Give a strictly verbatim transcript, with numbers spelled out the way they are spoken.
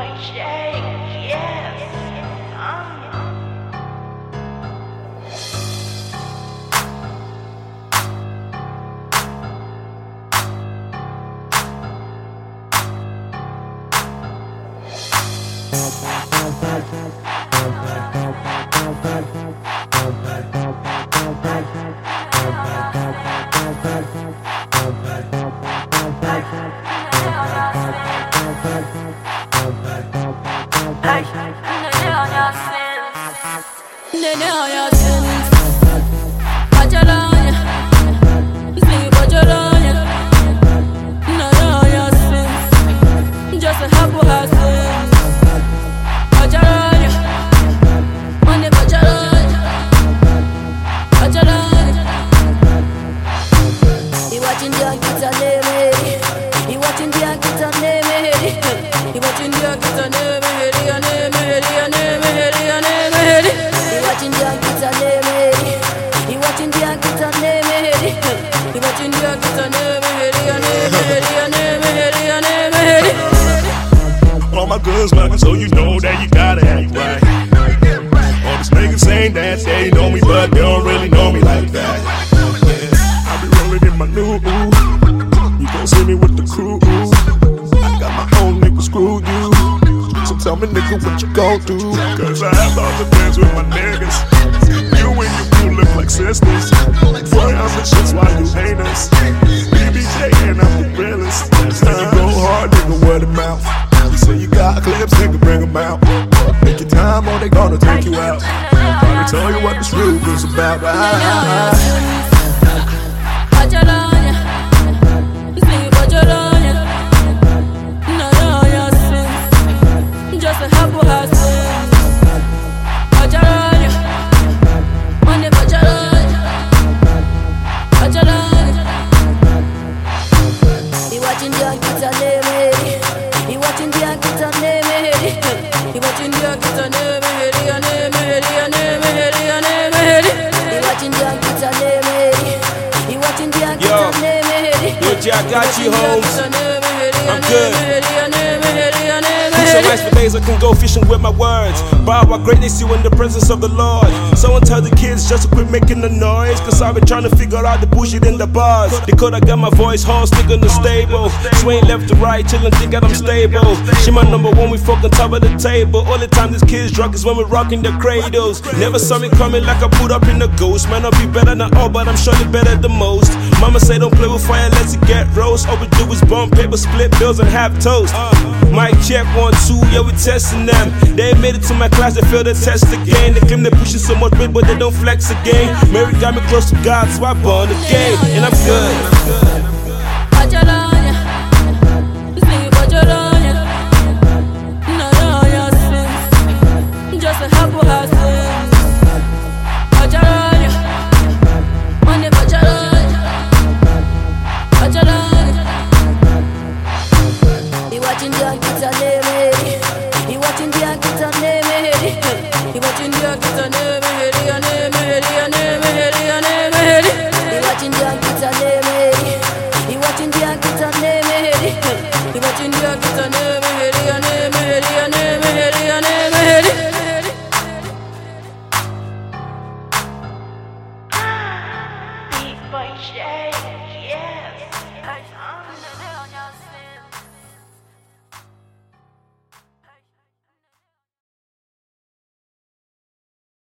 boy Jake, yes. Um. All my guns blocking, so you know that you gotta act right. All these niggas saying that they know me, but they don't really know me like that. Yeah, I be rolling in my new ooh. You gon' see me with the crew. I got my own nigga screw you. So tell me, nigga, what you gon' do? Cause I have all the dance with my niggas. You and your crew look like sisters. Boy, I'm the shits while you hate us. B B J and I'm the realest. When you go hard, nigga, word of mouth. You say you got clips, nigga, bring them out. Make your time or they gonna take you out. I'll tell you what this real is about. Ah. Yo, I got you, hoes. I'm good. So nice for days I can go fishing with my words. Bow our greatness you in the presence of the Lord. Someone tell the kids just to quit making the noise. Cause I've been trying to figure out the bullshit in the bars. They could have got my voice horse, stick in the stable. Swing left to right, chillin', think that I'm stable. She my number one, we fucking top of the table. All the time this kid's drunk is when we rocking the cradles. Never saw me coming like I put up in the ghost. Man, I'll be better than all, but I'm surely better than most. Mama say don't play with fire, let's it get roast. All we do is bump paper, split bills, and have toast. Mic check, one, two, yeah, we testing them. They made it to my class, they failed the test again. They claim they're pushing so much weight, but they don't flex again. Mary got me close to God, so I born again, and I'm good.